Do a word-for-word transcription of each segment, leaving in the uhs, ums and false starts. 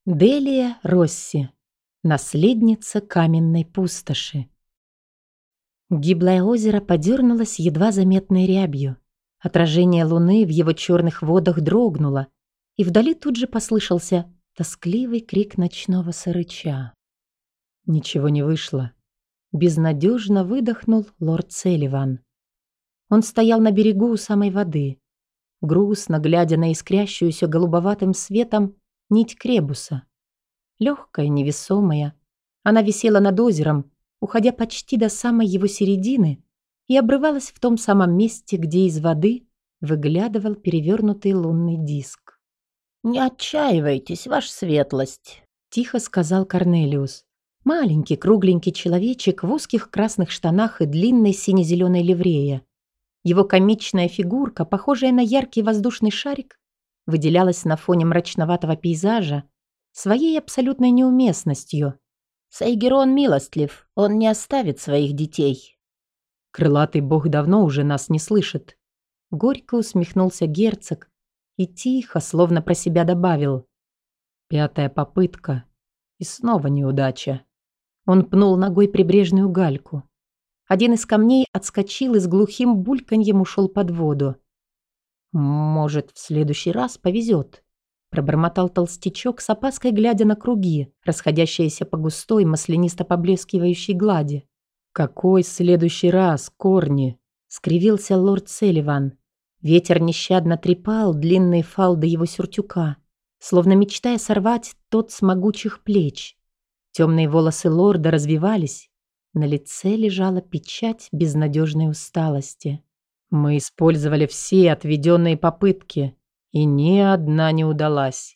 Делия Росси, наследница каменной пустоши. Гиблое озеро подернулось едва заметной рябью. Отражение луны в его черных водах дрогнуло, и вдали тут же послышался тоскливый крик ночного сарыча. Ничего не вышло. Безнадежно выдохнул лорд Селиван. Он стоял на берегу у самой воды, грустно глядя на искрящуюся голубоватым светом нить кребуса. Легкая, невесомая, она висела над озером, уходя почти до самой его середины, и обрывалась в том самом месте, где из воды выглядывал перевернутый лунный диск. «Не отчаивайтесь, ваша светлость», — тихо сказал Корнелиус. Маленький кругленький человечек в узких красных штанах и длинной сине-зеленой ливрее. Его комичная фигурка, похожая на яркий воздушный шарик, выделялась на фоне мрачноватого пейзажа своей абсолютной неуместностью. «Сейгерон милостлив, он не оставит своих детей». «Крылатый бог давно уже нас не слышит», — горько усмехнулся герцог и тихо, словно про себя добавил. «Пятая попытка. И снова неудача». Он пнул ногой прибрежную гальку. Один из камней отскочил и с глухим бульканьем ушел под воду. «Может, в следующий раз повезет», — пробормотал толстячок с опаской, глядя на круги, расходящиеся по густой, маслянисто-поблескивающей глади. «Какой следующий раз, Корни?» — скривился лорд Селиван. Ветер нещадно трепал длинные фалды его сюртюка, словно мечтая сорвать тот с могучих плеч. Темные волосы лорда развивались, на лице лежала печать безнадежной усталости. «Мы использовали все отведенные попытки, и ни одна не удалась».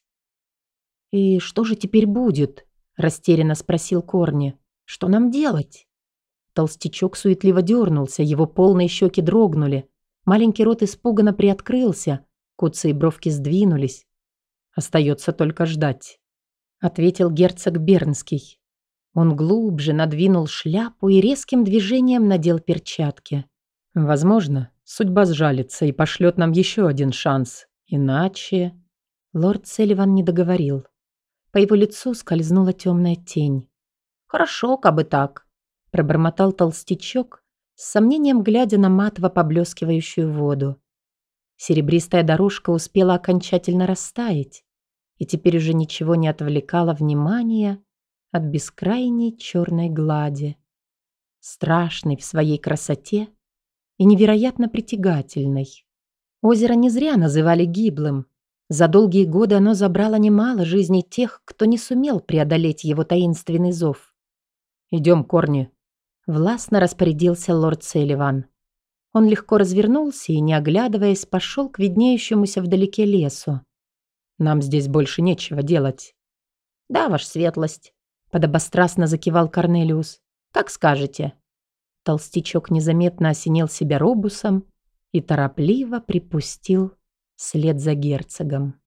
«И что же теперь будет?» – растерянно спросил Корни. «Что нам делать?» Толстячок суетливо дернулся, его полные щеки дрогнули. Маленький рот испуганно приоткрылся, куцые бровки сдвинулись. «Остается только ждать», — ответил герцог Бернский. Он глубже надвинул шляпу и резким движением надел перчатки. «Возможно, судьба сжалится и пошлет нам еще один шанс. Иначе...» Лорд Селиван не договорил. По его лицу скользнула темная тень. «Хорошо, кабы так», — пробормотал толстячок, с сомнением глядя на матово поблескивающую воду. Серебристая дорожка успела окончательно растаять, и теперь уже ничего не отвлекало внимания от бескрайней черной глади, страшной в своей красоте и невероятно притягательной. Озеро не зря называли гиблым. За долгие годы оно забрало немало жизней тех, кто не сумел преодолеть его таинственный зов. «Идем, Корни», — властно распорядился лорд Селиван. Он легко развернулся и, не оглядываясь, пошел к виднеющемуся вдалеке лесу. «Нам здесь больше нечего делать». «Да, ваша светлость», — подобострастно закивал Корнелиус. «Как скажете». Толстячок незаметно осенил себя робусом и торопливо припустил вслед за герцогом.